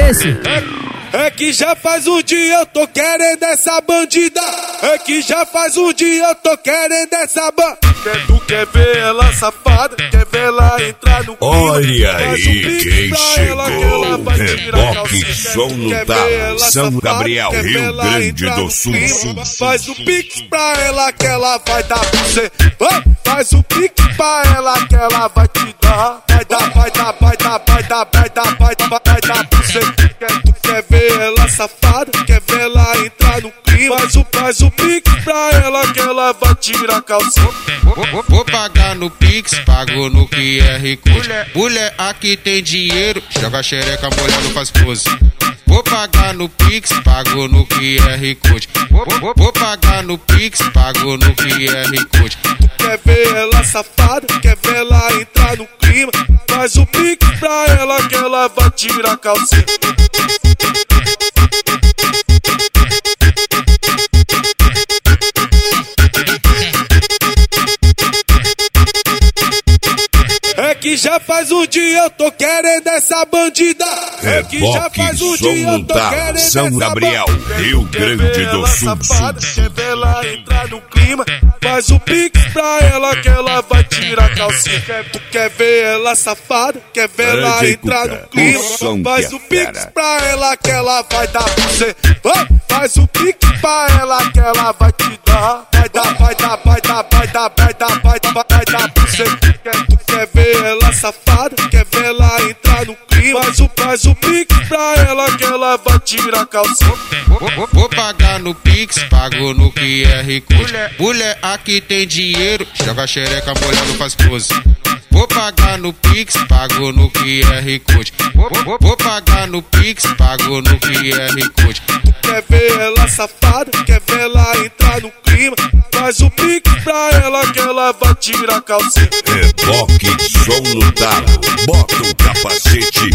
esse? É que já faz um dia eu tô querendo essa bandida. É que já faz um dia eu tô querendo essa bandida. Tu quer ver ela safada? Quer ver ela entrar no clima? Olha aí quem chegou. Reboque Som no Talo, São Gabriel, Rio Grande do Sul. Faz o pix pra ela que ela vai dar pra você. Faz o pix pra ela que ela vai te dar. Vai dar, vai dar, vai dar, vai dar, vai dar, vai dar, vai dar pra você. Tu quer ver ela safada? Quer ver ela entrar no clima? Faz o pix pra ela que ela vai tirar a calcinha. Vou pagar no Pix, pago no QR Code. Mulher aqui tem dinheiro, joga xereca, mulher não faz pose. Vou pagar no Pix, pago no QR Code. Vou pagar no Pix, pago no QR Code. Quer ver ela safada? Quer ver ela entrar no clima? Faz o pix pra ela que ela vai tirar a calcinha. É que já faz um dia eu tô querendo essa bandida. É que já faz um dia eu tô querendo essa São Gabriel, Rio Grande do Sul. Quer ver ela entrar no clima? Faz o pix pra ela que ela vai tirar a calcinha. Tu quer ver ela safada? Quer ver ela entrar no clima? Faz o pix pra ela que ela vai dar pra você. Faz o pix pra ela que ela vai te dar. Vai dar, vai dar, vai dar, vai dar, vai dar, vai dar, vai dar pra você. Tu quer ver ela safada? Quer ver ela entrar no clima? Faz o pix pra ela que ela vai tirar a calcinha. Vou pagar no Pix, pago no QR Code. Mulher aqui tem dinheiro, joga xereca, mulher não faz pose. Vou pagar no Pix, pago no QR Code. Vou pagar no Pix, pago no QR Code. Quer ver ela safada? Quer ver ela entrar no clima? Faz o pix pra ela que ela vai tirar a calcinha. Reboque Som no Talo, bota o capacete